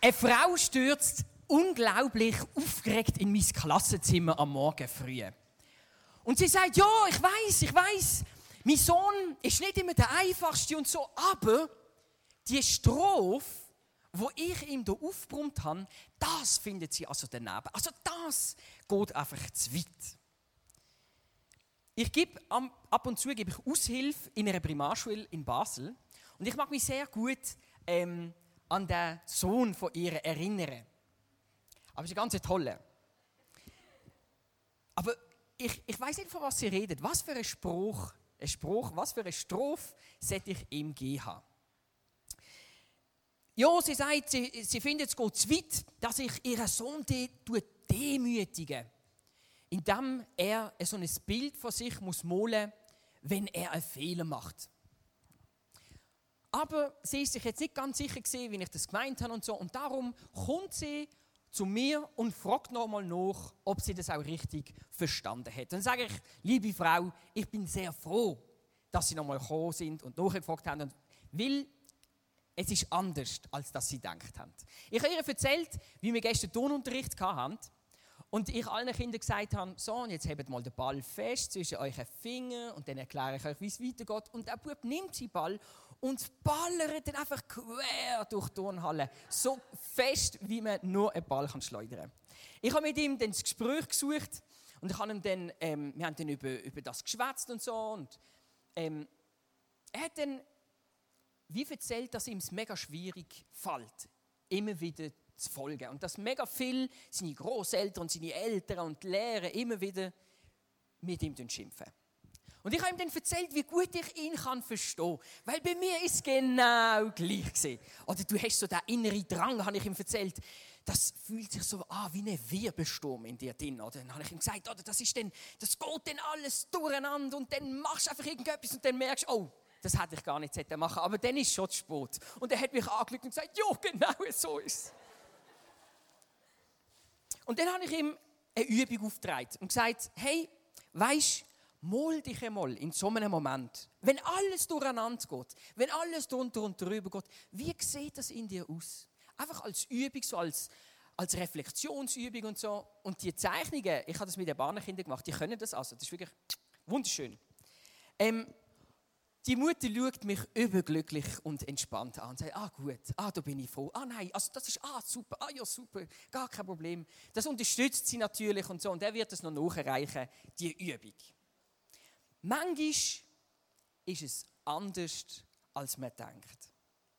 Eine Frau stürzt unglaublich aufgeregt in mein Klassenzimmer am Morgen früh. Und sie sagt, ja, ich weiss, mein Sohn ist nicht immer der Einfachste und so, aber die Strophe, die ich ihm hier aufgebrummt habe, das findet sie also daneben. Also das geht einfach zu weit. Ab und zu gebe ich Aushilfe in einer Primarschule in Basel und ich mag mich sehr gut an den Sohn von ihr erinnern. Aber es ist ein ganz toller. Aber ich weiss nicht, von was sie redet. Was für ein Spruch, was für eine Strophe sollte ich ihm geben haben? Ja, sie sagt, sie findet, es geht zu weit, dass ich ihren Sohn demütige, indem er so ein Bild von sich muss malen, wenn er einen Fehler macht. Aber sie ist sich jetzt nicht ganz sicher gewesen, wie ich das gemeint habe und so. Und darum kommt sie zu mir und fragt nochmal nach, ob sie das auch richtig verstanden hat. Dann sage ich, liebe Frau, ich bin sehr froh, dass Sie nochmal gekommen sind und nachgefragt haben, weil es ist anders, als dass Sie gedacht haben. Ich habe ihr erzählt, wie wir gestern Turnunterricht hatten und ich allen Kindern gesagt habe, so, und jetzt hebt mal den Ball fest zwischen euren Fingern und dann erkläre ich euch, wie es weitergeht. Und der Bub nimmt den Ball und ballert dann einfach quer durch die Turnhalle. So fest, wie man nur einen Ball schleudern kann. Ich habe mit ihm dann das Gespräch gesucht und ich habe ihm dann, wir haben dann über das geschwätzt und so. Und, er hat dann wie erzählt, dass ihm es mega schwierig fällt, immer wieder zu folgen. Und dass mega viel seine Grosseltern und seine Eltern und Lehrer immer wieder mit ihm schimpfen. Und ich habe ihm dann erzählt, wie gut ich ihn verstehen kann. Weil bei mir ist es genau gleich gewesen. Oder du hast so den inneren Drang, habe ich ihm erzählt. Das fühlt sich so an wie ein Wirbelsturm in dir drin. Oder dann habe ich ihm gesagt, oder das geht dann alles durcheinander und dann machst du einfach irgendetwas und dann merkst du, oh, das hätte ich gar nicht machen sollen. Aber dann ist es schon zu spät. Und er hat mich angeschaut und gesagt, ja, genau so ist es. Und dann habe ich ihm eine Übung aufgetragen und gesagt, hey, weisst, mal dich einmal in so einem Moment, wenn alles durcheinander geht, wenn alles drunter und drüber geht, wie sieht das in dir aus? Einfach als Übung, so als Reflexionsübung und so. Und die Zeichnungen, ich habe das mit den Barnenkindern gemacht, die können das also, das ist wirklich wunderschön. Die Mutter schaut mich überglücklich und entspannt an und sagt, gut, da bin ich froh. Nein, also das ist, super, ja super, gar kein Problem. Das unterstützt sie natürlich und so und er wird es noch nachreichen, die Übung. Manchmal ist es anders, als man denkt.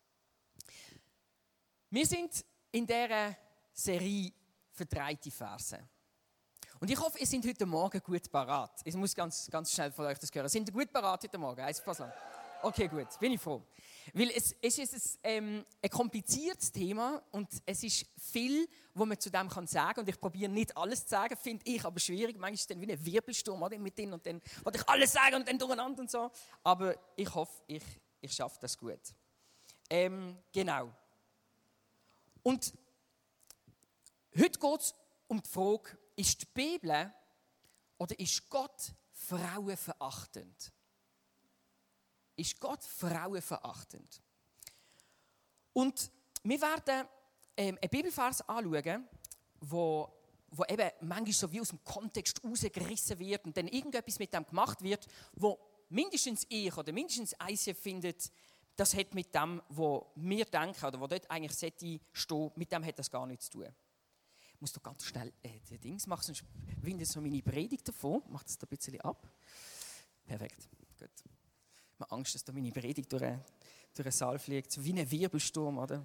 Wir sind in dieser Serie verdreite Verse. Und ich hoffe, ihr seid heute Morgen gut parat. Ich muss ganz schnell von euch das hören. Sind ihr gut parat heute Morgen? Okay, gut, bin ich froh. Weil es ist ein kompliziertes Thema und es ist viel, was man zu dem sagen kann. Und ich probiere nicht alles zu sagen, finde ich aber schwierig. Manchmal ist es dann wie ein Wirbelsturm oder, mit denen und dann wollte ich alles sagen und dann durcheinander und so. Aber ich hoffe, ich schaffe das gut. Genau. Und heute geht es um die Frage, ist die Bibel oder ist Gott frauenverachtend? Ist Gott frauenverachtend? Und wir werden einen Bibelvers anschauen, wo eben manchmal so wie aus dem Kontext rausgerissen wird und dann irgendetwas mit dem gemacht wird, wo mindestens ich oder mindestens ICF findet, das hat mit dem, was wir denken oder was dort eigentlich stehen sollte, mit dem hat das gar nichts zu tun. Ich muss doch ganz schnell die Dings machen, sonst windet so meine Predigt davon. Macht es da ein bisschen ab. Perfekt, gut. Ich habe Angst, dass da meine Predigt durch den Saal fliegt, so wie ein Wirbelsturm, oder?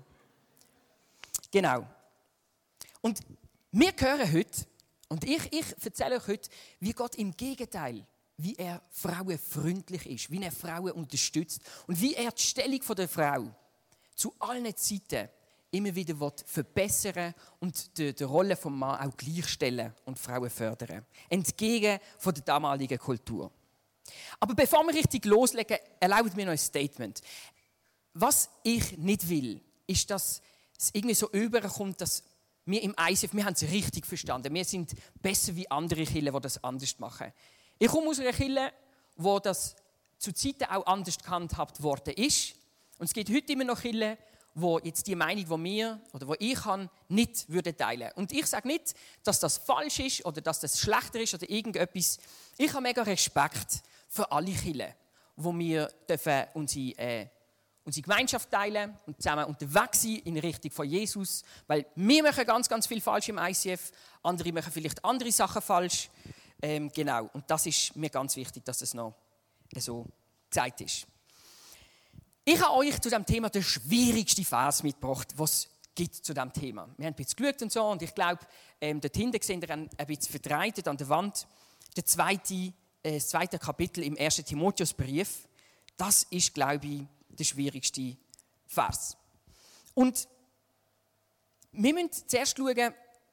Genau. Und wir hören heute, und ich erzähle euch heute, wie Gott im Gegenteil, wie er Frauen freundlich ist, wie er Frauen unterstützt und wie er die Stellung der Frau zu allen Zeiten immer wieder verbessern und die Rolle des Mannes auch gleichstellen und Frauen fördern. Entgegen von der damaligen Kultur. Aber bevor wir richtig loslegen, erlaubt mir noch ein Statement. Was ich nicht will, ist, dass es irgendwie so überkommt, dass wir im ICF, wir haben es richtig verstanden. Wir sind besser wie andere Kirchen, die das anders machen. Ich komme aus einer Kirche, wo das zu Zeiten auch anders gehandhabt worden ist. Und es gibt heute immer noch Kirchen, wo jetzt die Meinung, die wir oder wo ich habe, nicht würde teilen. Und ich sage nicht, dass das falsch ist oder dass das schlechter ist oder irgendetwas. Ich habe mega Respekt für alle Kirchen, wo wir dürfen unsere Gemeinschaft teilen und zusammen unterwegs sein in Richtung von Jesus. Weil wir machen ganz, ganz viel falsch im ICF, andere machen vielleicht andere Sachen falsch. Genau, und das ist mir ganz wichtig, dass das noch so gesagt ist. Ich habe euch zu diesem Thema den schwierigsten Vers mitgebracht, was es gibt zu diesem Thema. Wir haben ein bisschen geschaut und so, und ich glaube, dort hinten seht ihr ein bisschen verbreitet an der Wand das zweite Kapitel im 1. Timotheusbrief. Das ist, glaube ich, der schwierigste Vers. Und wir müssen zuerst schauen,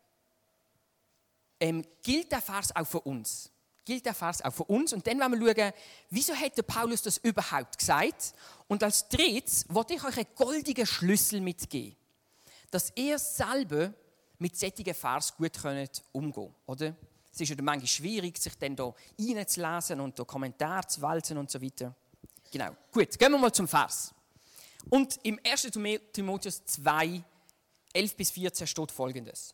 gilt der Vers auch für uns? Gilt der Vers auch für uns? Und dann wollen wir schauen, wieso hat der Paulus das überhaupt gesagt? Und als drittes wollte ich euch einen goldenen Schlüssel mitgeben, dass ihr selber mit solchen Vers gut umgehen könnt, oder? Es ist ja manchmal schwierig, sich dann da reinzulesen und da Kommentare zu wälzen und so weiter. Genau. Gut, gehen wir mal zum Vers. Und im 1. Timotheus 2, 11-14 steht Folgendes.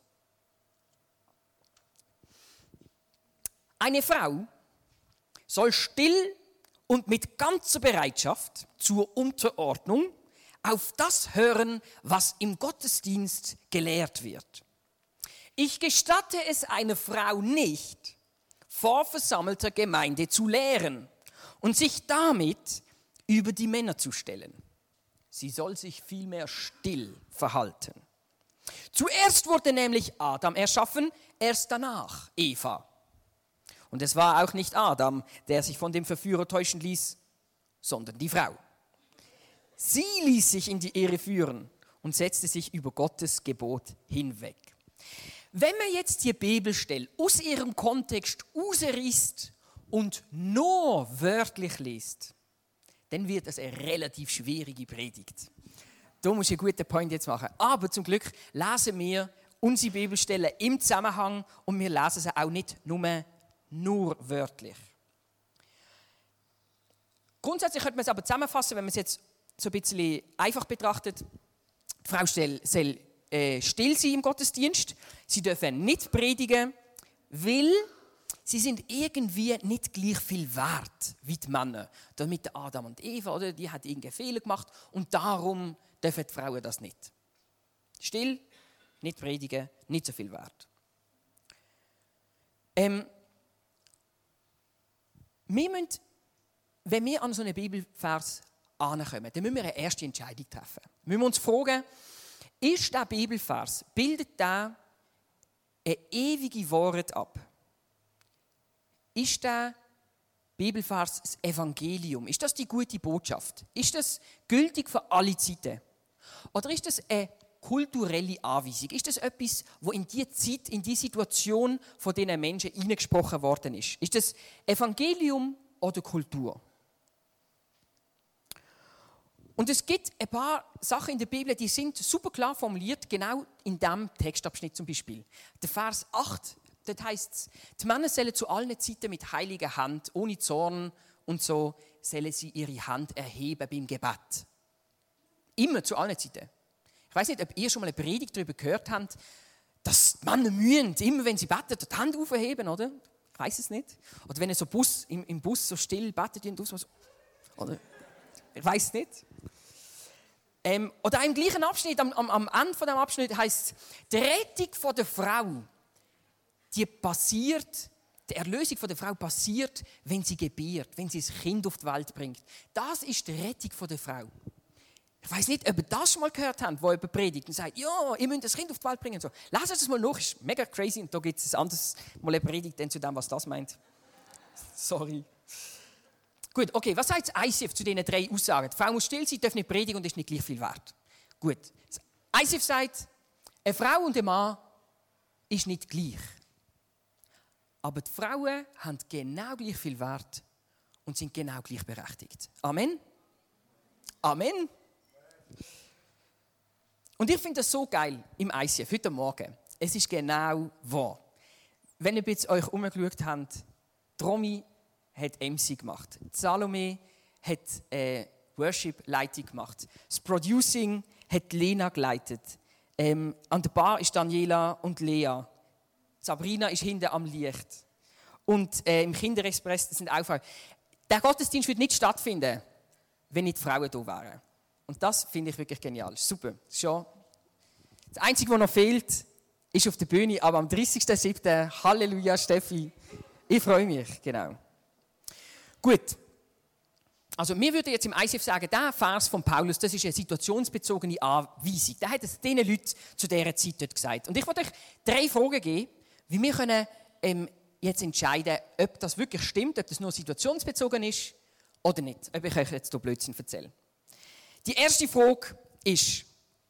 Eine Frau soll still und mit ganzer Bereitschaft zur Unterordnung auf das hören, was im Gottesdienst gelehrt wird. Ich gestatte es einer Frau nicht, vor versammelter Gemeinde zu lehren und sich damit über die Männer zu stellen. Sie soll sich vielmehr still verhalten. Zuerst wurde nämlich Adam erschaffen, erst danach Eva. Und es war auch nicht Adam, der sich von dem Verführer täuschen ließ, sondern die Frau. Sie ließ sich in die Irre führen und setzte sich über Gottes Gebot hinweg. Wenn man jetzt die Bibelstelle aus ihrem Kontext rausreißt und nur wörtlich liest, dann wird es eine relativ schwierige Predigt. Da muss ich einen guten Point jetzt machen. Aber zum Glück lesen wir unsere Bibelstellen im Zusammenhang und wir lesen sie auch nicht nur wörtlich. Grundsätzlich könnte man es aber zusammenfassen, wenn man es jetzt so ein bisschen einfach betrachtet. Die Frau soll still sein im Gottesdienst. Sie dürfen nicht predigen, weil sie sind irgendwie nicht gleich viel wert wie die Männer. Mit Adam und Eva, oder? Die hat irgendeinen Fehler gemacht und darum dürfen die Frauen das nicht. Still, nicht predigen, nicht so viel wert. Wir müssen, wenn wir an so einen Bibelvers ankommen, dann müssen wir eine erste Entscheidung treffen. Wir müssen uns fragen, ist dieser Bibelvers, bildet der eine ewige Wahrheit ab? Ist der Bibelvers das Evangelium? Ist das die gute Botschaft? Ist das gültig für alle Zeiten? Oder ist das eine kulturelle Anweisung? Ist das etwas, wo in die Zeit, in die Situation von diesen Menschen hineingesprochen worden ist? Ist das Evangelium oder Kultur? Und es gibt ein paar Sachen in der Bibel, die sind super klar formuliert, genau in diesem Textabschnitt zum Beispiel. Der Vers 8, dort heisst es, die Männer sollen zu allen Zeiten mit heiliger Hand, ohne Zorn und so, sollen sie ihre Hand erheben beim Gebet. Immer zu allen Zeiten. Ich weiß nicht, ob ihr schon mal eine Predigt darüber gehört habt, dass die Männer müssen, immer wenn sie beten, die Hand aufheben, oder? Ich weiß es nicht. Oder wenn ihr so im Bus so still betet, oder? Ich weiß es nicht. Oder im gleichen Abschnitt, am Ende von dem Abschnitt heißt es, die Rettung von der Frau, die Erlösung von der Frau passiert, wenn sie gebiert, wenn sie das Kind auf die Welt bringt. Das ist die Rettung von der Frau. Ich weiß nicht, ob ihr das schon mal gehört habt, wo jemand predigt und sagt, ja, ihr müsst das Kind auf die Welt bringen. So. Lasst es mal nach, ist mega crazy. Und da gibt es ein anderes Mal eine Predigt zu dem, was das meint. Sorry. Gut, okay, was sagt das ICF zu diesen 3 Aussagen? Die Frau muss still sein, darf nicht predigen und ist nicht gleich viel wert. Gut, das ICF sagt, eine Frau und ein Mann ist nicht gleich. Aber die Frauen haben genau gleich viel Wert und sind genau gleichberechtigt. Amen? Amen? Und ich finde das so geil im ICF, heute Morgen. Es ist genau wahr. Wenn ihr jetzt euch umgeschaut habt, Romy hat MC gemacht. Salome hat Worship-Leitung gemacht. Das Producing hat Lena geleitet. An der Bar ist Daniela und Lea. Sabrina ist hinten am Licht. Und im Kinderexpress sind auch Frauen. Der Gottesdienst wird nicht stattfinden, wenn nicht Frauen da wären. Und das finde ich wirklich genial. Super. Schon. Das Einzige, was noch fehlt, ist auf der Bühne. Aber am 30.07. Halleluja, Steffi. Ich freue mich. Genau. Gut. Also wir würden jetzt im ICF sagen, der Vers von Paulus, das ist eine situationsbezogene Anweisung. Der hat es diesen Leuten zu dieser Zeit dort gesagt. Und ich wollte euch 3 Fragen geben, wie wir können, jetzt entscheiden, ob das wirklich stimmt, ob das nur situationsbezogen ist oder nicht. Ob ich euch jetzt hier Blödsinn erzähle. Die erste Frage ist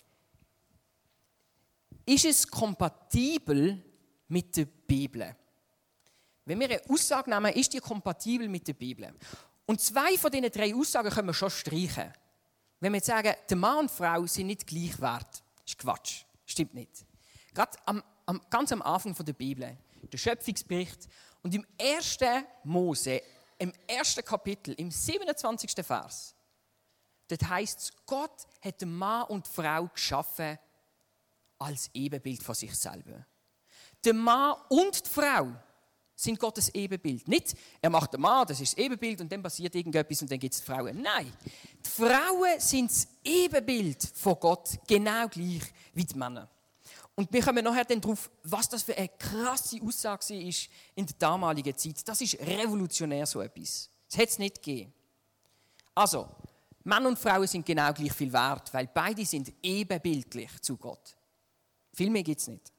es kompatibel mit der Bibel? Wenn wir eine Aussage nehmen, ist die kompatibel mit der Bibel? Und 2 von diesen 3 Aussagen können wir schon streichen. Wenn wir jetzt sagen, der Mann und die Frau sind nicht gleich wert, ist Quatsch. Stimmt nicht. Gerade ganz am Anfang der Bibel, der Schöpfungsbericht, und im 1. Mose, im 1. Kapitel, im 27. Vers, dort heisst es, Gott hat den Mann und die Frau geschaffen als Ebenbild von sich selber. Der Mann und die Frau sind Gottes Ebenbild. Nicht, er macht den Mann, das ist das Ebenbild, und dann passiert irgendetwas und dann gibt es die Frauen. Nein, die Frauen sind das Ebenbild von Gott, genau gleich wie die Männer. Und wir kommen nachher dann darauf, was das für eine krasse Aussage war in der damaligen Zeit. Das ist revolutionär, so etwas. Das hätte es nicht gegeben. Also, Männer und Frauen sind genau gleich viel wert, weil beide sind ebenbildlich zu Gott. Viel mehr gibt es nicht.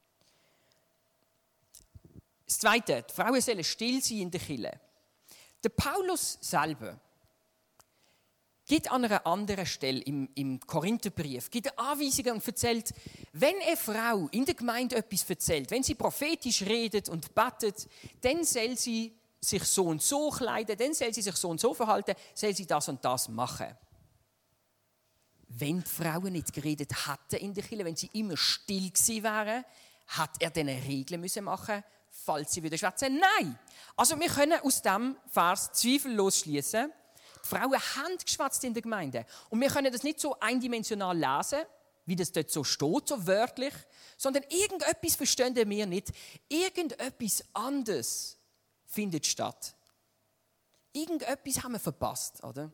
Das Zweite, die Frauen sollen still sein in der Kirche. Der Paulus selber gibt an einer anderen Stelle im Korintherbrief Anweisungen und erzählt, wenn eine Frau in der Gemeinde etwas erzählt, wenn sie prophetisch redet und betet, dann soll sie sich so und so kleiden, dann soll sie sich so und so verhalten, soll sie das und das machen. Wenn die Frauen nicht geredet hätten in der Kirche, wenn sie immer still gewesen wären, hat er dann eine Regel machen müssen, falls sie wieder schwätzen? Nein! Also wir können aus diesem Vers zweifellos schließen, die Frauen haben geschwätzt in der Gemeinde. Und wir können das nicht so eindimensional lesen, wie das dort so steht, so wörtlich, sondern irgendetwas verstehen wir nicht. Irgendetwas anderes findet statt. Irgendetwas haben wir verpasst, oder?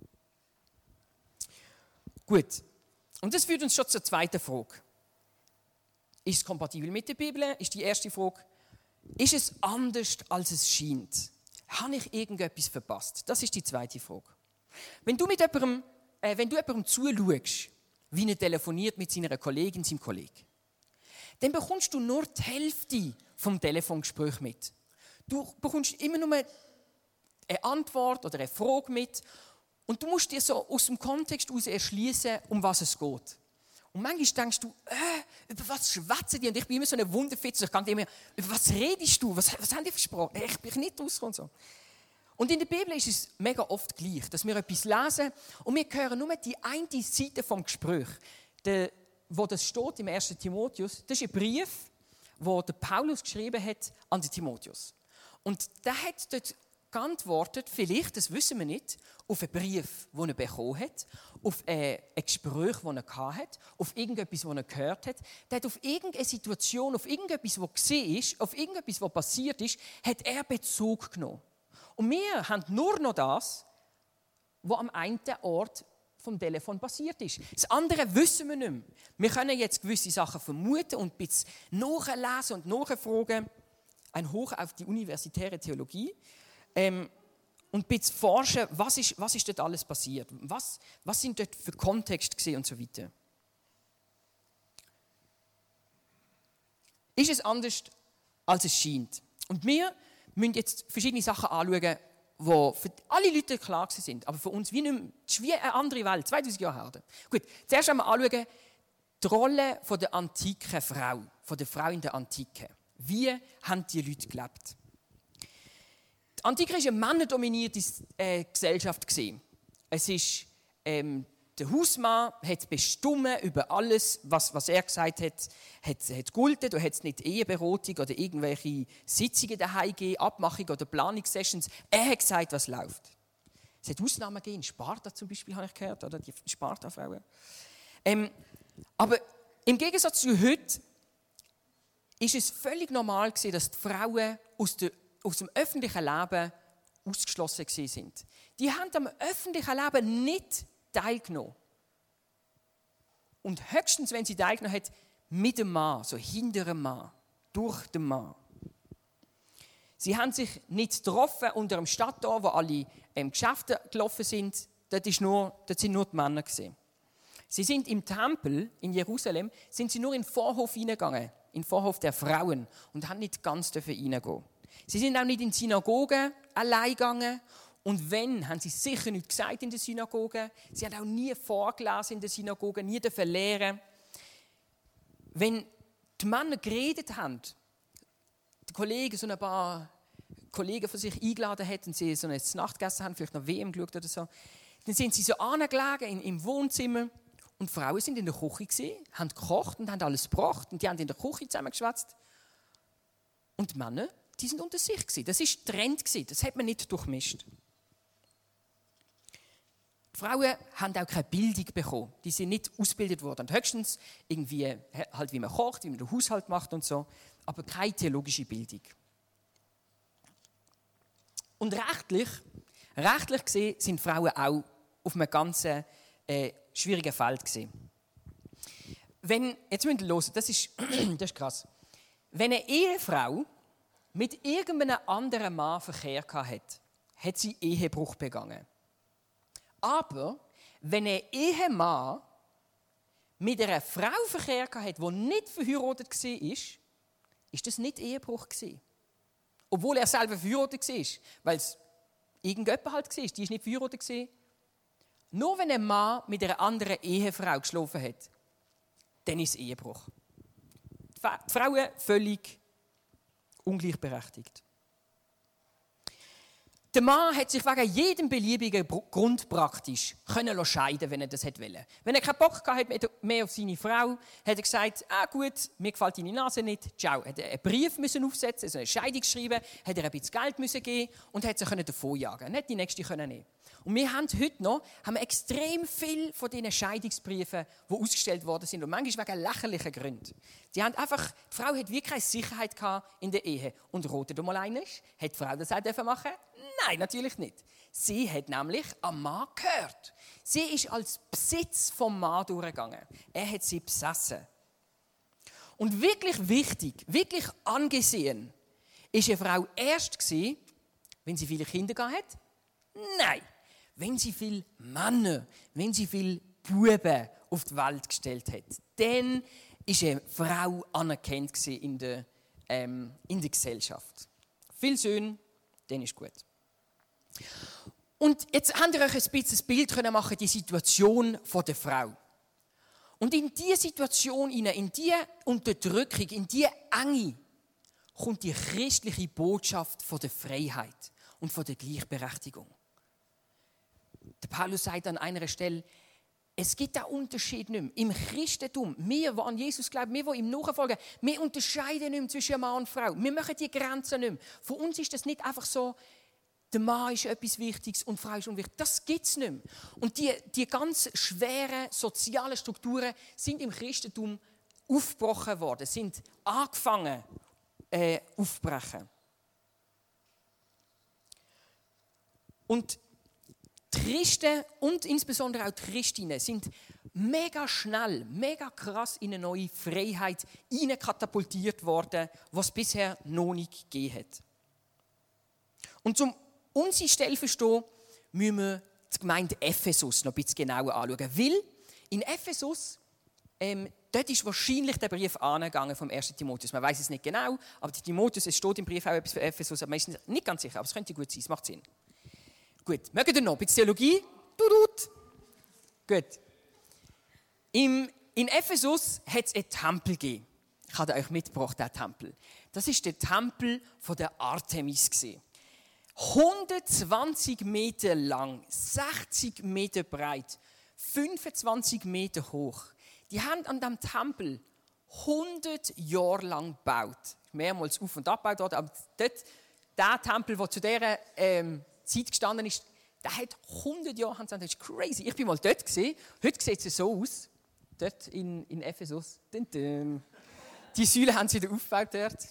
Gut. Und das führt uns schon zur zweiten Frage. Ist es kompatibel mit der Bibel? Ist die erste Frage. Ist es anders, als es scheint? Habe ich irgendetwas verpasst? Das ist die zweite Frage. Wenn du jemandem zuschaust, wie er telefoniert mit seiner Kollegin, seinem Kollegen, dann bekommst du nur die Hälfte vom Telefongespräch mit. Du bekommst immer nur eine Antwort oder eine Frage mit und du musst dir so aus dem Kontext heraus erschließen, um was es geht. Und manchmal denkst du, über was schwätzen die? Und ich bin immer so eine Wunderfitze. Ich denke immer, über was redest du? Was haben die versprochen? Ich bin nicht rausgekommen. So. Und in der Bibel ist es mega oft gleich, dass wir etwas lesen und wir hören nur die eine Seite vom Gespräch. Wo das steht im 1. Timotheus, das ist ein Brief, den der Paulus geschrieben hat an den Timotheus. Und der hat dort geantwortet, vielleicht, das wissen wir nicht, auf einen Brief, den er bekommen hat, auf ein Gespräch, das er hatte, auf irgendetwas, das er gehört hat. Der hat auf irgendeine Situation, auf irgendetwas, was gesehen ist, auf irgendetwas, was passiert ist, hat er Bezug genommen. Und wir haben nur noch das, was am einen Ort vom Telefon passiert ist. Das andere wissen wir nicht mehr. Wir können jetzt gewisse Sachen vermuten und ein bisschen nachlesen und nachfragen. Ein Hoch auf die universitäre Theologie. Und ein bisschen forschen, was ist dort alles passiert? Was sind dort für Kontexte gesehen und so weiter. Ist es anders, als es scheint? Und wir müssen jetzt verschiedene Sachen anschauen, die für alle Leute klar sind, aber für uns wie eine andere Welt, 2000 Jahre her. Gut, zuerst einmal anschauen, die Rolle der antiken Frau, von der Frau in der Antike. Wie haben die Leute gelebt? Die Antike war eine männerdominierte Gesellschaft. Es ist, der Hausmann hat bestimmt über alles, was er gesagt hat, hat gegolten. Da hat es nicht Eheberatung oder irgendwelche Sitzungen daheim gegeben, Abmachungen oder Planungssessions. Er hat gesagt, was läuft. Es hat Ausnahmen gegeben, in Sparta zum Beispiel, habe ich gehört, oder die Sparta-Frauen. Aber im Gegensatz zu heute ist es völlig normal gewesen, dass die Frauen aus dem öffentlichen Leben ausgeschlossen sind. Die haben am öffentlichen Leben nicht teilgenommen. Und höchstens, wenn sie teilgenommen hat, mit dem Mann, so hinter dem Mann, durch den Mann. Sie haben sich nicht getroffen unter dem Stadttor, wo alle Geschäfte gelaufen sind. Dort sind nur die Männer gewesen. Sie sind im Tempel in Jerusalem, sind sie nur in den Vorhof hineingegangen, in den Vorhof der Frauen, und haben nicht ganz reingehen. Sie sind auch nicht in die Synagoge allein gegangen. Und wenn, haben sie sicher nichts gesagt in der Synagoge. Sie haben auch nie vorgelesen in der Synagoge, nie lehren. Wenn die Männer geredet haben, die Kollegen, so ein paar Kollegen von sich eingeladen hat und sie so ein Nachtgessen haben, vielleicht noch WM geschaut oder so, dann sind sie so angelegen im Wohnzimmer und die Frauen sind in der Küche gewesen, haben gekocht und haben alles gebracht und die haben in der Küche zusammengeschwätzt. Und die Männer, die sind unter sich gewesen. Das war Trend gewesen, das hat man nicht durchmischt. Die Frauen haben auch keine Bildung bekommen, die sind nicht ausgebildet worden. Und höchstens irgendwie, halt wie man kocht, wie man den Haushalt macht und so, aber keine theologische Bildung. Und rechtlich gesehen sind Frauen auch auf einem ganz schwierigen Feld gesehen. Jetzt müsst ihr hören, das ist krass. Wenn eine Ehefrau mit irgendeinem anderen Mann Verkehr hatte, hat sie Ehebruch begangen. Aber wenn ein Ehemann mit einer Frau Verkehr hatte, die nicht verheiratet war, ist das nicht Ehebruch gewesen. Obwohl er selber verheiratet war, weil es irgendjemand halt war, die ist nicht verheiratet. Nur wenn ein Mann mit einer anderen Ehefrau geschlafen hat, dann ist es Ehebruch. Die Frauen völlig ungleichberechtigt. Der Mann hat sich wegen jedem beliebigen Grund praktisch scheiden können, wenn er das wollte. Wenn er keinen Bock hatte mehr auf seine Frau, hat er gesagt, gut, mir gefällt deine Nase nicht, ciao. Hat er einen Brief aufsetzen, also eine Scheidung schreiben, hat er ein bisschen Geld geben und hat sich davonjagen. Nicht die nächste nehmen. Und wir haben heute noch extrem viele von diesen Scheidungsbriefen, die ausgestellt worden sind, und manchmal wegen lächerlichen Gründen. Die Frau hat wirklich keine Sicherheit in der Ehe. Und rote du mal eines, hat die Frau das auch machen? Nein, natürlich nicht. Sie hat nämlich am Mann gehört. Sie ist als Besitz vom Mann durchgegangen. Er hat sie besessen. Und wirklich wichtig, wirklich angesehen, ist eine Frau erst gewesen, wenn sie viele Kinder hat? Nein. Wenn sie viele Männer, wenn sie viele Buben auf die Welt gestellt hat, dann ist eine Frau anerkannt in der Gesellschaft. Viele Söhne, dann ist gut. Und jetzt habt ihr euch ein bisschen ein Bild machen, die Situation der Frau. Und in diese Situation, in diese Unterdrückung, in diese Enge, kommt die christliche Botschaft von der Freiheit und von der Gleichberechtigung. Der Paulus sagt an einer Stelle, es gibt einen Unterschied nicht mehr. Im Christentum, wir, die an Jesus glauben, wir, die ihm nachfolgen, wir unterscheiden nicht mehr zwischen Mann und Frau. Wir machen die Grenzen nicht mehr. Für uns ist das nicht einfach so, der Mann ist etwas Wichtiges und die Frau ist unwichtig. Das gibt es nicht mehr. Und die ganz schweren sozialen Strukturen sind im Christentum aufgebrochen worden, sind angefangen aufzubrechen. Und die Christen und insbesondere auch die Christinnen sind mega schnell, mega krass in eine neue Freiheit hineinkatapultiert worden, was es bisher noch nicht gegeben hat. Und um unsere Stelle zu verstehen, müssen wir die Gemeinde Ephesus noch ein bisschen genauer anschauen. Weil in Ephesus, dort ist wahrscheinlich der Brief angegangen vom 1. Timotheus. Man weiß es nicht genau, aber Timotheus, es steht im Brief auch etwas für Ephesus, aber man ist nicht ganz sicher, aber es könnte gut sein, es macht Sinn. Gut, mögt ihr noch ein bisschen Theologie? Gut. In Ephesus hat es einen Tempel gegeben. Ich habe euch mitgebracht, diesen Tempel. Das war der Tempel der Artemis. 120 Meter lang, 60 Meter breit, 25 Meter hoch. Die haben an diesem Tempel 100 Jahre lang gebaut. Mehrmals auf und abgebaut worden, aber dort, der Tempel, der zu dieser Zeit gestanden ist, der hat 100 Jahre, das ist crazy. Ich bin mal dort gesehen. Heute sieht es so aus. dort in Ephesus. Die Säule haben sie wieder aufgebaut dort.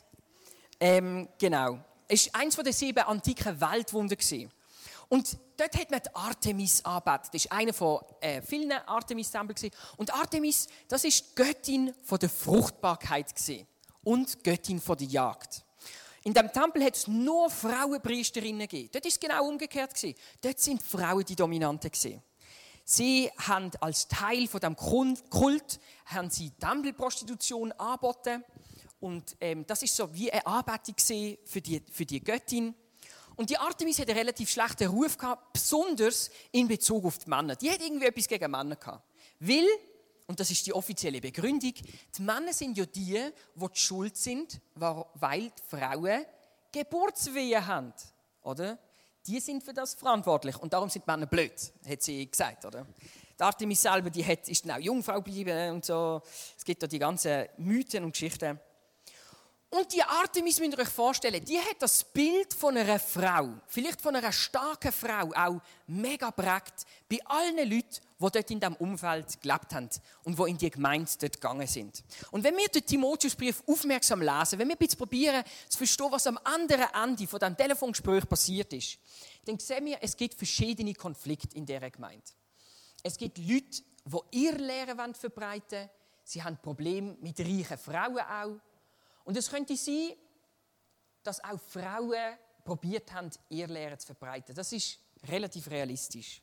Genau. Es war eines der 7 antiken Weltwunder. Und dort hat man die Artemis angebetet. Das war einer von vielen Artemis-Tempeln. Und Artemis, das ist die Göttin von der Fruchtbarkeit und die Göttin von der Jagd. In diesem Tempel hat es nur Frauenpriesterinnen gegeben. Dort war es genau umgekehrt. Dort sind die Frauen die Dominanten. Sie haben als Teil von dem Kult haben sie Tempelprostitution angeboten. Und das ist so wie eine Anbetung für die Göttin. Und die Artemis hat einen relativ schlechten Ruf gehabt, besonders in Bezug auf die Männer. Die hat irgendwie etwas gegen Männer gehabt. Weil, und das ist die offizielle Begründung, die Männer sind ja die schuld sind, weil die Frauen Geburtswehen haben. Oder? Die sind für das verantwortlich. Und darum sind die Männer blöd, hat sie gesagt. Oder? Die Artemis selber ist dann auch Jungfrau geblieben und so. Es gibt da die ganzen Mythen und Geschichten. Und die Artemis, müsst ihr euch vorstellen, die hat das Bild von einer Frau, vielleicht von einer starken Frau, auch mega prägt bei allen Leuten, die dort in diesem Umfeld gelebt haben und die in die Gemeinde dort gegangen sind. Und wenn wir den Timotheusbrief aufmerksam lesen, wenn wir ein bisschen probieren zu verstehen, was am anderen Ende von diesem Telefongespräch passiert ist, dann sehen wir, es gibt verschiedene Konflikte in dieser Gemeinde. Es gibt Leute, die ihre Lehre verbreiten wollen. Sie haben Probleme mit reichen Frauen auch. Und es könnte sein, dass auch Frauen probiert haben, ihre Lehre zu verbreiten. Das ist relativ realistisch.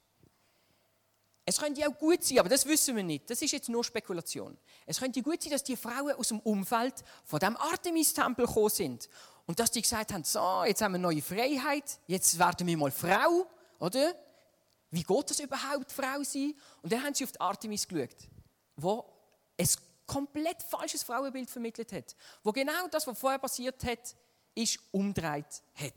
Es könnte auch gut sein, aber das wissen wir nicht. Das ist jetzt nur Spekulation. Es könnte gut sein, dass die Frauen aus dem Umfeld von dem Artemis-Tempel gekommen sind. Und dass die gesagt haben, so, jetzt haben wir eine neue Freiheit, jetzt werden wir mal Frau, oder? Wie geht das überhaupt, Frau sein? Und dann haben sie auf die Artemis geschaut, wo es komplett falsches Frauenbild vermittelt hat, wo genau das, was vorher passiert hat, ist umgedreht hat.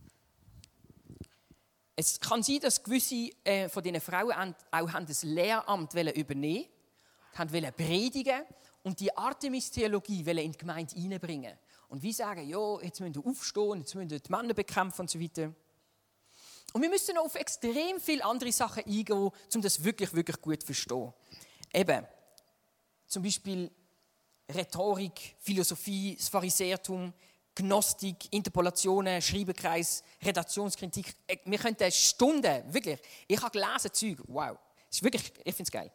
Es kann sein, dass gewisse von diesen Frauen auch das Lehramt übernehmen wollten, predigen und die Artemis-Theologie in die Gemeinde hineinbringen. Und wir sagen, ja, jetzt müssen wir aufstehen, jetzt müssen wir die Männer bekämpfen und so weiter. Und wir müssen noch auf extrem viele andere Sachen eingehen, um das wirklich, wirklich gut zu verstehen. Eben, zum Beispiel Rhetorik, Philosophie, das Pharisäertum, Gnostik, Interpolationen, Schreiberkreis, Redaktionskritik. Wir könnten Stunden, wirklich. Ich habe gelesen, Zeug, wow. Das ist wirklich, ich finde es geil.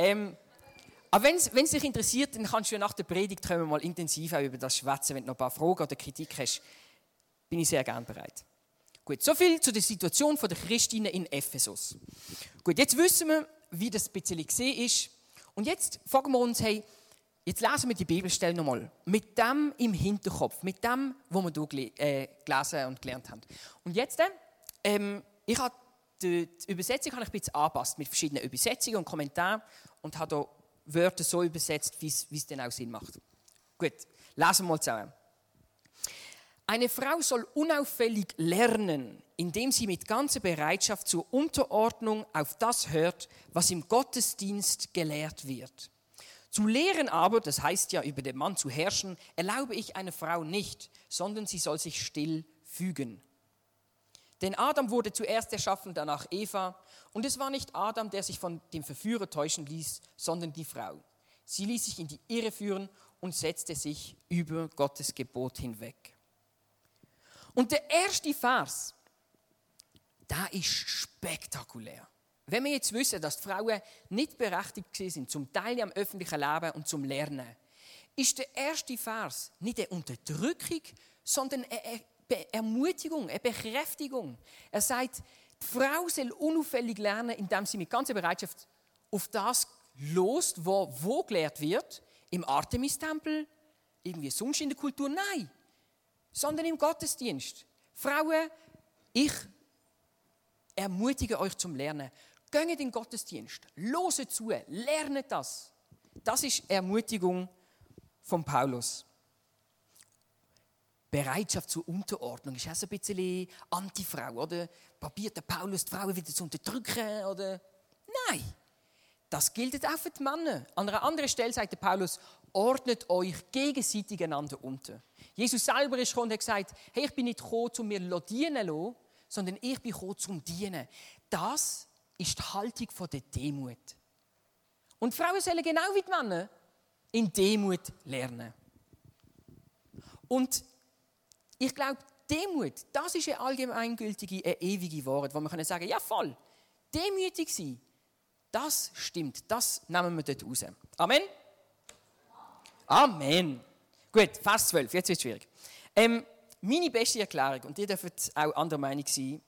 Aber wenn es dich interessiert, dann kannst du nach der Predigt können wir mal intensiv auch über das schwätzen. Wenn du noch ein paar Fragen oder Kritik hast, bin ich sehr gerne bereit. Gut, soviel zu der Situation der Christinnen in Ephesus. Gut, jetzt wissen wir, wie das ein bisschen gesehen ist. Und jetzt fragen wir uns, hey, jetzt lesen wir die Bibelstelle nochmal. Mit dem im Hinterkopf, mit dem, was wir hier gelesen und gelernt haben. Und jetzt, ich habe die Übersetzung ein bisschen angepasst mit verschiedenen Übersetzungen und Kommentaren und habe hier Wörter so übersetzt, wie es dann auch Sinn macht. Gut, lesen wir mal zusammen. Eine Frau soll unauffällig lernen, indem sie mit ganzer Bereitschaft zur Unterordnung auf das hört, was im Gottesdienst gelehrt wird. Zu lehren aber, das heißt ja über den Mann zu herrschen, erlaube ich einer Frau nicht, sondern sie soll sich still fügen. Denn Adam wurde zuerst erschaffen, danach Eva. Und es war nicht Adam, der sich von dem Verführer täuschen ließ, sondern die Frau. Sie ließ sich in die Irre führen und setzte sich über Gottes Gebot hinweg. Und der erste Vers, da ist spektakulär. Wenn wir jetzt wissen, dass die Frauen nicht berechtigt sind zum Teil am öffentlichen Leben und zum Lernen, ist der erste Vers nicht eine Unterdrückung, sondern eine Ermutigung, eine Bekräftigung. Er sagt, die Frau soll unauffällig lernen, indem sie mit ganzer Bereitschaft auf das lost, wo gelehrt wird, im Artemis-Tempel, irgendwie sonst in der Kultur, nein, sondern im Gottesdienst. Frauen, ich ermutige euch zum Lernen. Geht in den Gottesdienst, hört zu, lernt das. Das ist Ermutigung von Paulus. Bereitschaft zur Unterordnung ist auch so ein bisschen Anti-Frau, oder? Probiert der Paulus die Frauen wieder zu unterdrücken, oder? Nein, das gilt auch für die Männer. An einer anderen Stelle sagt der Paulus, ordnet euch gegenseitig einander unter. Jesus selber ist gekommen und hat gesagt, hey, ich bin nicht gekommen, um mir dienen zu lassen, sondern ich bin gekommen, zum Dienen. Das ist die Haltung der Demut. Und Frauen sollen genau wie die Männer in Demut lernen. Und ich glaube, Demut, das ist eine allgemeingültige, eine ewige Wort, wo wir sagen können, ja voll, demütig sein, das stimmt, das nehmen wir dort raus. Amen? Amen. Gut, Vers 12, jetzt wird es schwierig. Meine beste Erklärung, und ihr dürft auch anderer Meinung sein,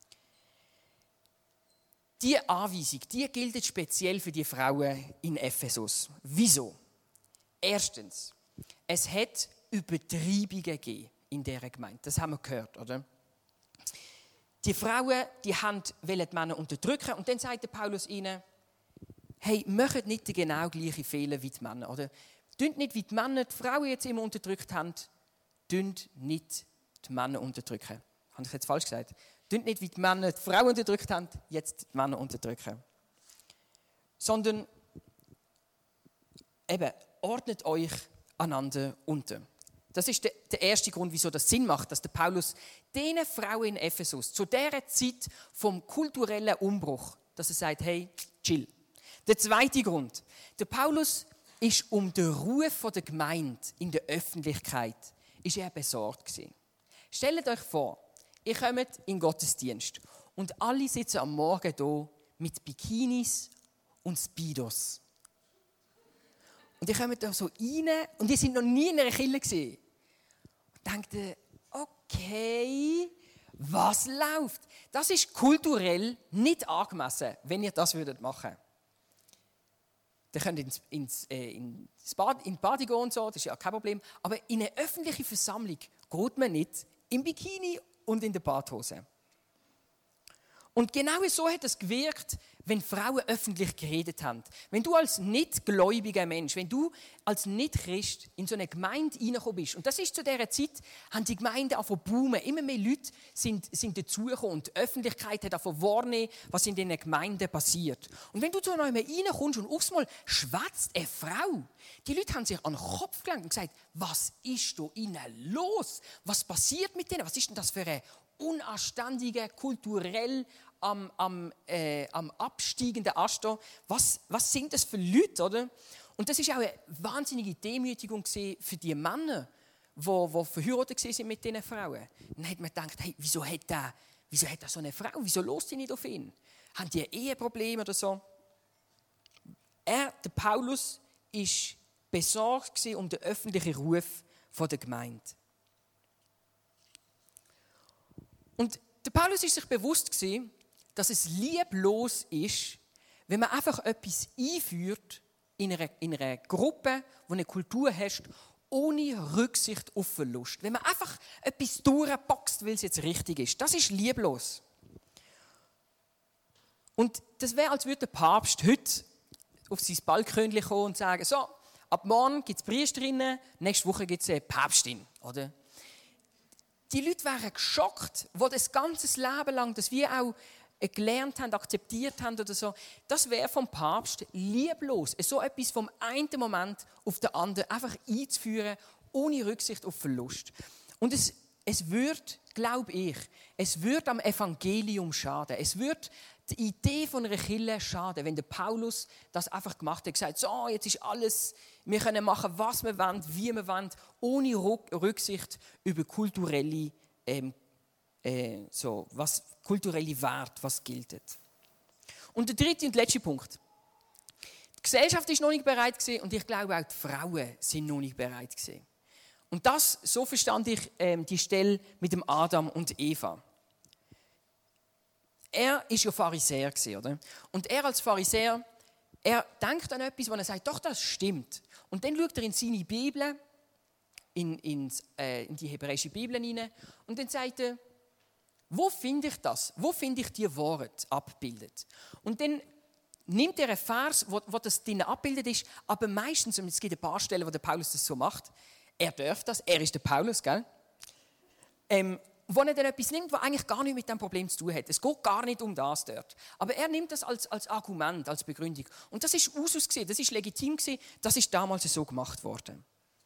diese Anweisung, die gilt speziell für die Frauen in Ephesus. Wieso? Erstens, es hat Übertreibungen gegeben in dieser Gemeinde. Das haben wir gehört, oder? Die Frauen, die wollten die Männer unterdrücken und dann sagte Paulus ihnen, hey, macht nicht den genau gleichen Fehler wie die Männer, oder? Tut nicht, wie die Männer die Frauen jetzt immer unterdrückt haben, tut nicht die Männer unterdrücken. Habe ich jetzt falsch gesagt? Tut nicht, wie die Männer die Frauen unterdrückt haben, jetzt die Männer unterdrücken. Sondern eben, ordnet euch einander unter. Das ist der erste Grund, wieso das Sinn macht, dass der Paulus diesen Frauen in Ephesus zu dieser Zeit vom kulturellen Umbruch, dass er sagt, hey, chill. Der zweite Grund, der Paulus ist um den Ruf der Gemeinde in der Öffentlichkeit ist er besorgt gewesen. Stellt euch vor, ihr kommt in den Gottesdienst und alle sitzen am Morgen hier mit Bikinis und Speedos. Und ihr kommt da so rein und ihr seid noch nie in einer Kirche gewesen. Und denkt, okay, was läuft? Das ist kulturell nicht angemessen, wenn ihr das machen würdet. Ihr könnt in die Party gehen und so, das ist ja kein Problem. Aber in eine öffentliche Versammlung geht man nicht im Bikini und in der Badhose. Und genau so hat es gewirkt, wenn Frauen öffentlich geredet haben. Wenn du als nicht-gläubiger Mensch, wenn du als Nicht-Christ in so eine Gemeinde reingekommen bist, und das ist zu dieser Zeit, haben die Gemeinden angefangen zu boomen. Immer mehr Leute sind dazugekommen und die Öffentlichkeit hat angefangen wahrnehmen, was in diesen Gemeinden passiert. Und wenn du zu einem reinkommst und aufs Mal schwätzt eine Frau, die Leute haben sich an den Kopf gelangt und gesagt, was ist da innen los? Was passiert mit denen? Was ist denn das für eine unanständige, kulturell am absteigenden Ast. Was sind das für Leute, oder? Und das ist auch eine wahnsinnige Demütigung für die Männer, die verheiratet waren mit diesen Frauen. Dann hat man gedacht, hey, wieso hat er so eine Frau? Wieso lässt sie nicht auf ihn? Haben die ein Eheproblem oder so? Der Paulus war besorgt um den öffentlichen Ruf der Gemeinde. Und der Paulus war sich bewusst, dass es lieblos ist, wenn man einfach etwas einführt in einer Gruppe, die eine Kultur herrscht, ohne Rücksicht auf Verlust. Wenn man einfach etwas durchboxt, weil es jetzt richtig ist. Das ist lieblos. Und das wäre, als würde der Papst heute auf sein Balkönchen kommen und sagen, so, ab morgen gibt es Priesterinnen, nächste Woche gibt es eine Päpstin, oder? Die Leute wären geschockt, die das ganze Leben lang, das wir auch gelernt haben, akzeptiert haben oder so. Das wäre vom Papst lieblos, so etwas vom einen Moment auf den anderen einfach einzuführen, ohne Rücksicht auf Verlust. Und es würde, glaube ich, es würde am Evangelium schaden. Es würde die Idee von einer Kirche schaden, wenn der Paulus das einfach gemacht hat, gesagt, so, jetzt ist alles, wir können machen, was wir wollen, wie wir wollen, ohne Rücksicht über kulturelle kulturelle Werte, was gilt. Und der dritte und letzte Punkt. Die Gesellschaft ist noch nicht bereit gewesen, und ich glaube auch die Frauen sind noch nicht bereit gewesen. Und das, so verstand ich die Stelle mit dem Adam und Eva. Er ist ja Pharisäer gewesen, oder? Und er als Pharisäer, er denkt an etwas, wo er sagt, doch, das stimmt. Und dann schaut er in seine Bibel, in die hebräische Bibel hinein, und dann sagt er, wo finde ich das? Wo finde ich die Worte abgebildet? Und dann nimmt er einen Vers, wo das drin abgebildet ist, aber meistens, und es gibt ein paar Stellen, wo der Paulus das so macht, er darf das, er ist der Paulus, gell? Wo er dann etwas nimmt, was eigentlich gar nichts mit dem Problem zu tun hat. Es geht gar nicht um das dort. Aber er nimmt das als Argument, als Begründung. Und das ist Usus gewesen, das ist legitim gewesen, das ist damals so gemacht worden.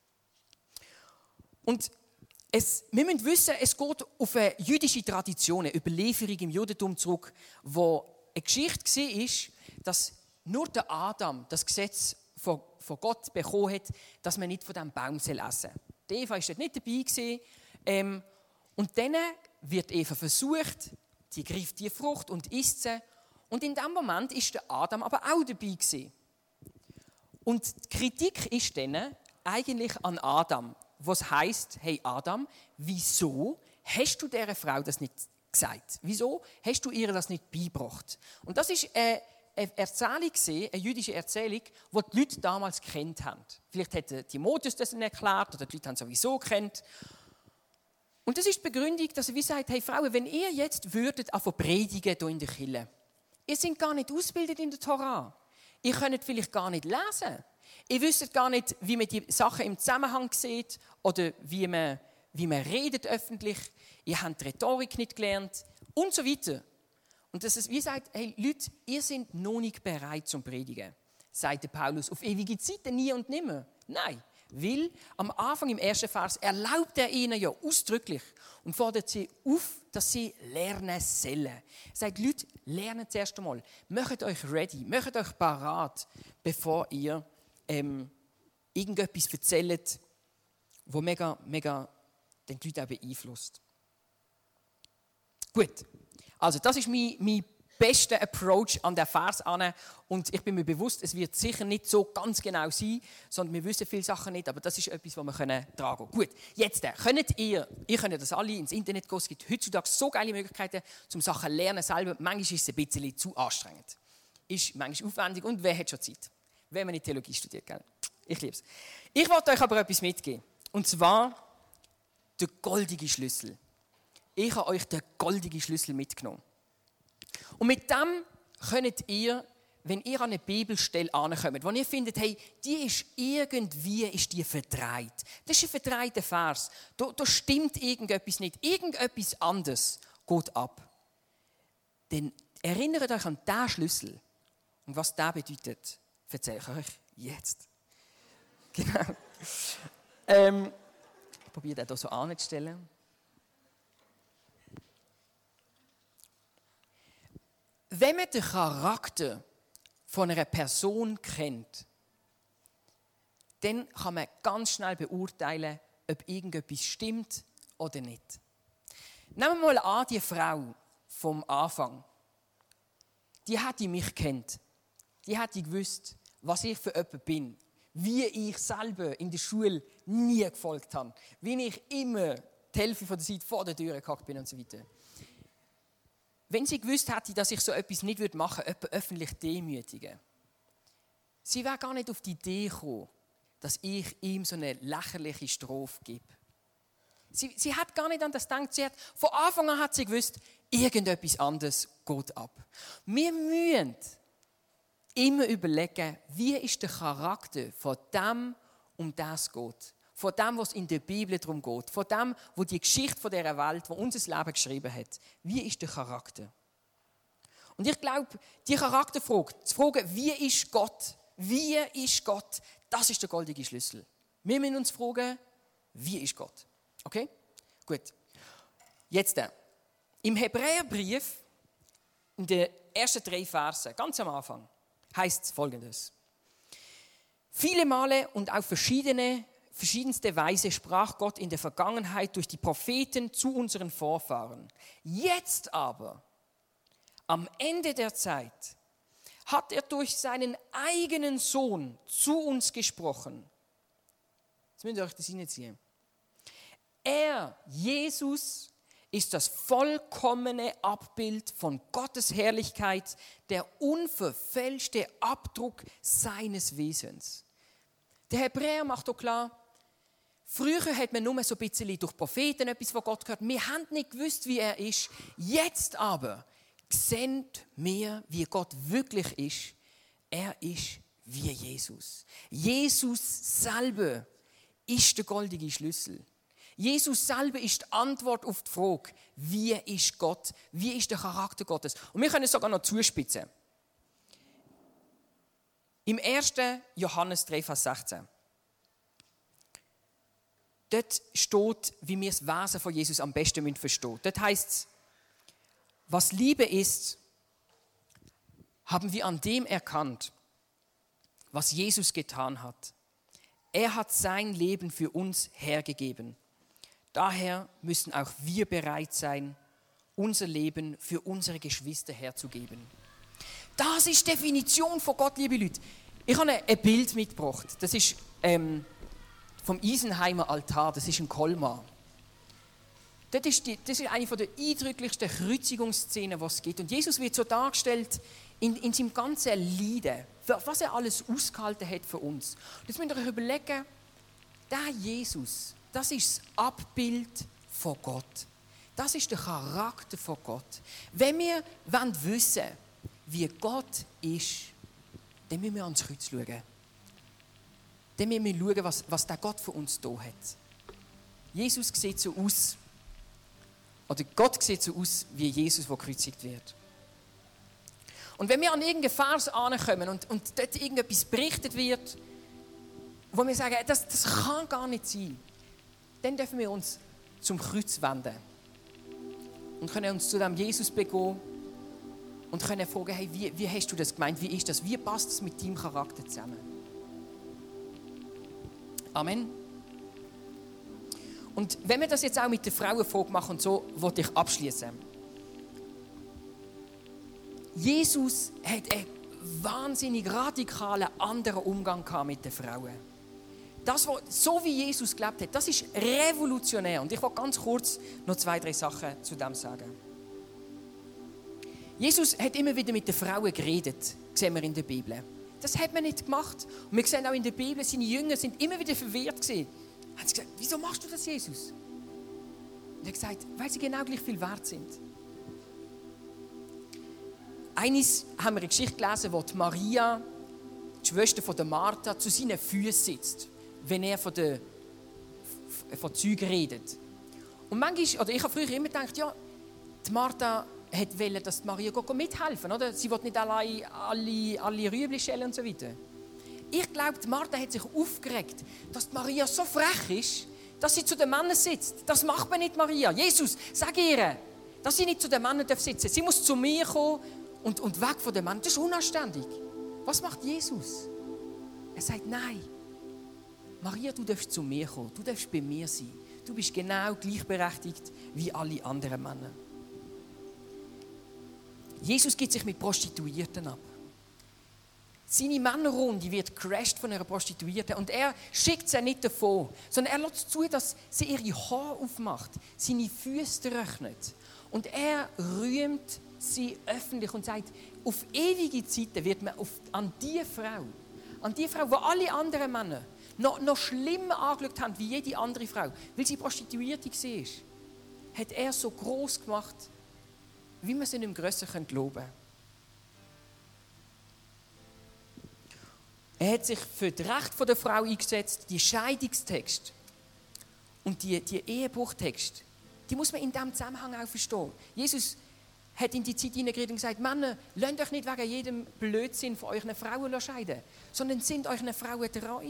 Und wir müssen wissen, es geht auf eine jüdische Tradition, eine Überlieferung im Judentum zurück, wo eine Geschichte war, dass nur der Adam das Gesetz von Gott bekommen hat, dass man nicht von diesem Baum essen soll. Die Eva war dort nicht dabei. Und dann wird Eva versucht, die greift die Frucht und isst sie. Und in dem Moment ist der Adam aber auch dabei gewesen. Und die Kritik ist dann eigentlich an Adam, was heisst, hey Adam, wieso hast du dieser Frau das nicht gesagt? Wieso hast du ihr das nicht beigebracht? Und das ist eine Erzählung, eine jüdische Erzählung, die die Leute damals gekannt haben. Vielleicht hat Timotheus das erklärt oder die Leute haben es sowieso gekannt. Und das ist die Begründung, dass er wie sagt, hey Frauen, wenn ihr jetzt würdet predigen hier in der Kirche, ihr seid gar nicht ausgebildet in der Torah. Ihr könnt vielleicht gar nicht lesen. Ihr wisst gar nicht, wie man die Sachen im Zusammenhang sieht oder wie man redet öffentlich. Ihr habt die Rhetorik nicht gelernt und so weiter. Und dass es wie sagt, hey Leute, ihr seid noch nicht bereit zum Predigen, sagt Paulus, auf ewige Zeiten nie und nimmer. Nein, weil am Anfang im ersten Vers erlaubt er ihnen ja ausdrücklich und fordert sie auf, dass sie lernen sollen. Er sagt, Leute, lernt zuerst einmal, macht euch ready, macht euch parat, bevor ihr irgendetwas erzählt, das mega den Leute auch beeinflusst. Gut, also das ist mein bester Approach an den Vers an. Und ich bin mir bewusst, es wird sicher nicht so ganz genau sein, sondern wir wissen viele Sachen nicht, aber das ist etwas, was wir tragen können. Gut, jetzt könnt ihr könnt das alle ins Internet gehen, es gibt heutzutage so geile Möglichkeiten, um Sachen zu lernen selber. Manchmal ist es ein bisschen zu anstrengend. Ist manchmal aufwendig und wer hat schon Zeit? Wenn man nicht Theologie studiert, gell? Ich liebe es. Ich wollte euch aber etwas mitgeben. Und zwar der goldige Schlüssel. Ich habe euch den goldigen Schlüssel mitgenommen. Und mit dem könnt ihr, wenn ihr an eine Bibelstelle ankommt, wo ihr findet, hey, die ist die verdreht. Das ist ein verdrehter Vers. Da stimmt irgendetwas nicht. Irgendetwas anderes geht ab. Dann erinnert euch an diesen Schlüssel. Und was der bedeutet, erzähle ich euch jetzt. Genau. Ich probiere den hier so anzustellen. Wenn man den Charakter von einer Person kennt, dann kann man ganz schnell beurteilen, ob irgendetwas stimmt oder nicht. Nehmen wir mal an, die Frau vom Anfang. Die hätte mich kennt. Die hätte gewusst, was ich für jemand bin. Wie ich selber in der Schule nie gefolgt habe. Wie ich immer die Hälfte von der Zeit vor der Tür gehackt bin und so weiter. Wenn sie gewusst hätte, dass ich so etwas nicht machen würde, jemanden öffentlich demütigen, sie wäre gar nicht auf die Idee gekommen, dass ich ihm so eine lächerliche Strophe gebe. Sie hat gar nicht an das gedacht. Von Anfang an hat sie gewusst, irgendetwas anderes geht ab. Wir müssen immer überlegen, wie ist der Charakter von dem, um das geht. Von dem, was in der Bibel darum geht. Von dem, wo die Geschichte von dieser Welt, wo unser Leben geschrieben hat. Wie ist der Charakter? Und ich glaube, die Charakterfrage, zu fragen, wie ist Gott? Wie ist Gott? Das ist der goldige Schlüssel. Wir müssen uns fragen, wie ist Gott? Okay? Gut. Jetzt im Hebräerbrief, in den ersten 3 Versen, ganz am Anfang, heißt es Folgendes. Viele Male und auf verschiedenste Weise sprach Gott in der Vergangenheit durch die Propheten zu unseren Vorfahren. Jetzt aber, am Ende der Zeit, hat er durch seinen eigenen Sohn zu uns gesprochen. Jetzt müsst ihr euch das hineinziehen. Er, Jesus, ist das vollkommene Abbild von Gottes Herrlichkeit, der unverfälschte Abdruck seines Wesens. Der Hebräer macht auch klar, früher hat man nur so ein bisschen durch Propheten etwas von Gott gehört. Wir haben nicht gewusst, wie er ist. Jetzt aber sehen wir, wie Gott wirklich ist. Er ist wie Jesus. Jesus selber ist der goldige Schlüssel. Jesus selber ist die Antwort auf die Frage, wie ist Gott, wie ist der Charakter Gottes. Und wir können es sogar noch zuspitzen. Im 1. Johannes 3, Vers 16. Dort steht, wie wir das Wesen von Jesus am besten verstehen müssen. Dort heisst es, was Liebe ist, haben wir an dem erkannt, was Jesus getan hat. Er hat sein Leben für uns hergegeben. Daher müssen auch wir bereit sein, unser Leben für unsere Geschwister herzugeben. Das ist die Definition von Gott, liebe Leute. Ich habe ein Bild mitgebracht. Das ist vom Isenheimer Altar, das ist in Colmar. Das ist eine der eindrücklichsten Kreuzigungsszenen, die es gibt. Und Jesus wird so dargestellt in seinem ganzen Leiden, was er alles ausgehalten hat für uns. Und jetzt müsst ihr euch überlegen, der Jesus, das ist das Abbild von Gott. Das ist der Charakter von Gott. Wenn wir wissen wollen, wie Gott ist, dann müssen wir ans Kreuz schauen. Dann müssen wir schauen, was der Gott für uns da hat. Jesus sieht so aus, oder Gott sieht so aus, wie Jesus, der gekreuzigt wird. Und wenn wir an irgendeinen Vers ankommen und dort irgendetwas berichtet wird, wo wir sagen, das kann gar nicht sein, dann dürfen wir uns zum Kreuz wenden und können uns zu dem Jesus begeben und können fragen, hey, wie hast du das gemeint, wie ist das, wie passt es mit deinem Charakter zusammen? Amen. Und wenn wir das jetzt auch mit der Frauenfrage machen, und so wollte ich abschließen. Jesus hat einen wahnsinnig radikalen anderen Umgang mit den Frauen. Das, so wie Jesus gelebt hat, das ist revolutionär. Und ich will ganz kurz noch 2, 3 Sachen zu dem sagen. Jesus hat immer wieder mit den Frauen geredet, sehen wir in der Bibel. Das hat man nicht gemacht. Und wir sehen auch in der Bibel, seine Jünger sind immer wieder verwirrt gewesen. Haben sie gesagt, wieso machst du das, Jesus? Und er hat gesagt, weil sie genau gleich viel wert sind. Eines haben wir eine Geschichte gelesen, wo die Maria, die Schwester von der Martha, zu seinen Füßen sitzt, wenn er von Zeug redet. Und manchmal, oder ich habe früher immer gedacht, ja, die Martha wollte, dass die Maria mithelfen, oder? Sie wollte nicht allein alle Rüebli schälen und so weiter. Ich glaube, die Martha hat sich aufgeregt, dass die Maria so frech ist, dass sie zu den Männern sitzt. Das macht man nicht, Maria. Jesus, sag ihr, dass sie nicht zu den Männern sitzen darf. Sie muss zu mir kommen und weg von den Männern. Das ist unanständig. Was macht Jesus? Er sagt, nein. Maria, du darfst zu mir kommen. Du darfst bei mir sein. Du bist genau gleichberechtigt wie alle anderen Männer. Jesus gibt sich mit Prostituierten ab. Seine Männerrunde wird crasht von einer Prostituierten und er schickt sie nicht davon, sondern er lässt zu, dass sie ihre Haare aufmacht, seine Füße trocknet und er rühmt sie öffentlich und sagt, auf ewige Zeiten wird man an die Frau, die alle anderen Männer noch schlimmer angeschaut haben wie jede andere Frau, weil sie Prostituierte war, hat er so gross gemacht, wie man sie nicht grösser loben könnte. Er hat sich für das Recht der Frau eingesetzt, die Scheidungstext und die Ehebruchtext, die muss man in diesem Zusammenhang auch verstehen. Jesus hat in die Zeit hineingeredet und gesagt, Männer, lasst euch nicht wegen jedem Blödsinn von euren Frauen scheiden, sondern sind euren Frauen treu.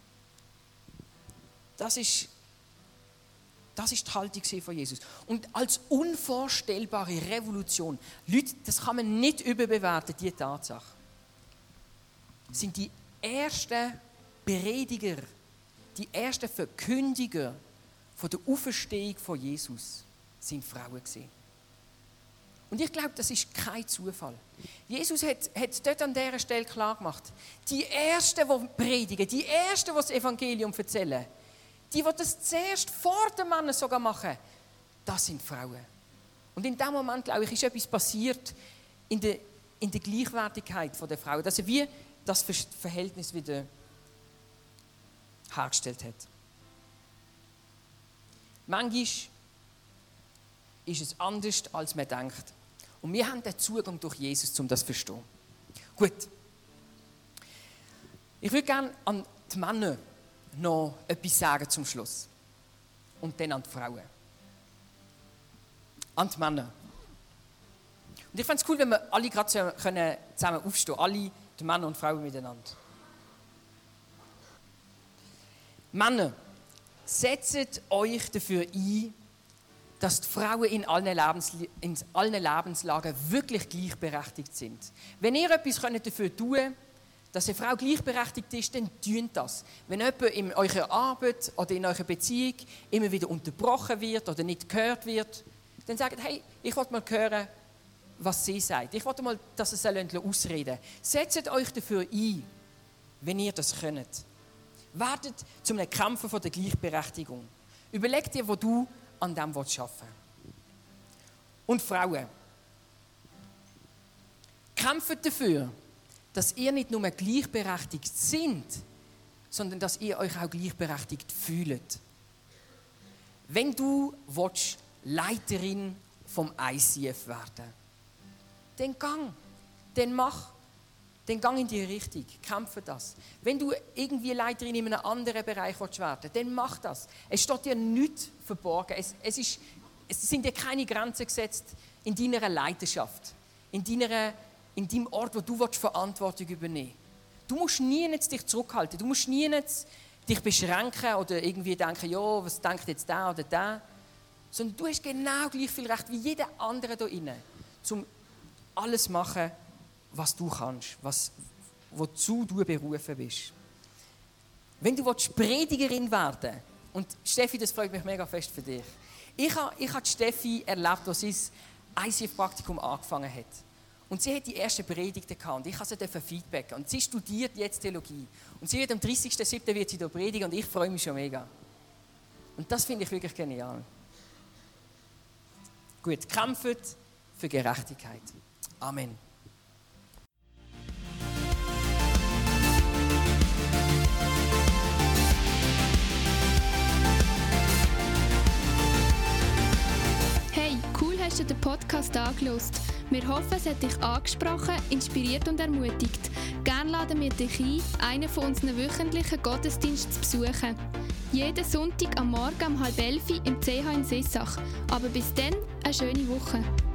Das ist die Haltung von Jesus. Und als unvorstellbare Revolution, Leute, das kann man nicht überbewerten, diese Tatsache, sind die ersten Prediger, die ersten Verkündiger von der Auferstehung von Jesus sind Frauen gewesen. Und ich glaube, das ist kein Zufall. Jesus hat dort an dieser Stelle klar gemacht, die Ersten, die predigen, die Ersten, die das Evangelium erzählen, die das zuerst vor den Männern sogar machen, das sind Frauen. Und in diesem Moment, glaube ich, ist etwas passiert in der Gleichwertigkeit der Frauen, dass er wie das Verhältnis wieder hergestellt hat. Manchmal ist es anders, als man denkt. Und wir haben den Zugang durch Jesus, um das zu verstehen. Gut. Ich würde gerne an die Männer noch etwas sagen zum Schluss. Und dann an die Frauen. An die Männer. Und ich fände es cool, wenn wir alle gerade zusammen aufstehen können. Alle, die Männer und Frauen miteinander. Männer, setzt euch dafür ein, dass die Frauen in allen Lebenslagen wirklich gleichberechtigt sind. Wenn ihr etwas dafür tun könnt, dass eine Frau gleichberechtigt ist, dann tut das. Wenn jemand in eurer Arbeit oder in eurer Beziehung immer wieder unterbrochen wird oder nicht gehört wird, dann sagt, hey, ich will mal hören, was sie sagt. Ich will mal, dass sie es ausreden. Setzt euch dafür ein, wenn ihr das könnt. Wartet zum Kämpfen von der Gleichberechtigung. Überleg dir, wo du an dem arbeiten willst. Und Frauen, kämpft dafür, dass ihr nicht nur gleichberechtigt sind, sondern dass ihr euch auch gleichberechtigt fühlt. Wenn du Leiterin vom ICF werden, dann gang in die Richtung, kämpfe das. Wenn du irgendwie Leiterin in einem anderen Bereich werden, dann mach das. Es steht dir nichts verborgen. Es sind dir keine Grenzen gesetzt in deiner Leidenschaft, in deinem Ort, wo du Verantwortung übernehmen willst. Du musst nie dich zurückhalten, du musst nie dich beschränken oder irgendwie denken, ja, was denkt jetzt der oder der. Sondern du hast genau gleich viel Recht wie jeder andere hier drin, um alles zu machen, was du kannst, wozu du berufen bist. Wenn du Predigerin werden willst, und Steffi, das freut mich mega fest für dich. Ich habe Steffi erlebt, als sie das ICF-Praktikum angefangen hat. Und sie hat die ersten Predigten gehabt und ich durfte sie feedbacken. Und sie studiert jetzt Theologie. Und sie wird am 30.07. wird sie hier predigen und ich freue mich schon mega. Und das finde ich wirklich genial. Gut, kämpft für Gerechtigkeit. Amen. Hey, cool hast du den Podcast angehört. Wir hoffen, es hat dich angesprochen, inspiriert und ermutigt. Gerne laden wir dich ein, einen von unseren wöchentlichen Gottesdiensten zu besuchen. Jeden Sonntag am Morgen um 10:30 im CH in Sissach. Aber bis dann, eine schöne Woche.